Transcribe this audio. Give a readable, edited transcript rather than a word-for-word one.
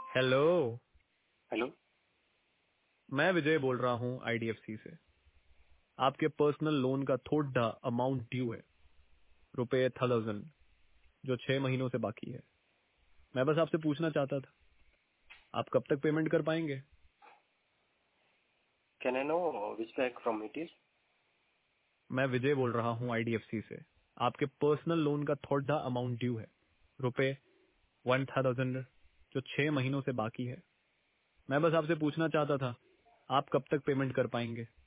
Hello. Hello. मैं विजय बोल रहा हूँ आईडीएफसी से। आपके पर्सनल लोन का थोड़ा अमाउंट ड्यू है, ₹1000, जो 6 महीनों से बाकी है। मैं बस आपसे पूछना चाहता था, आप कब तक पेमेंट कर पाएंगे? Can I know which bank from it is? मैं विजय बोल रहा हूँ आईडीएफसी से। आपके पर्सनल लोन का थोड़ा अमाउंट ड्यू है, ₹1000, जो 6 महीनों से बाकी है। मैं बस आपसे पूछना चाहता था, आप कब तक पेमेंट कर पाएंगे?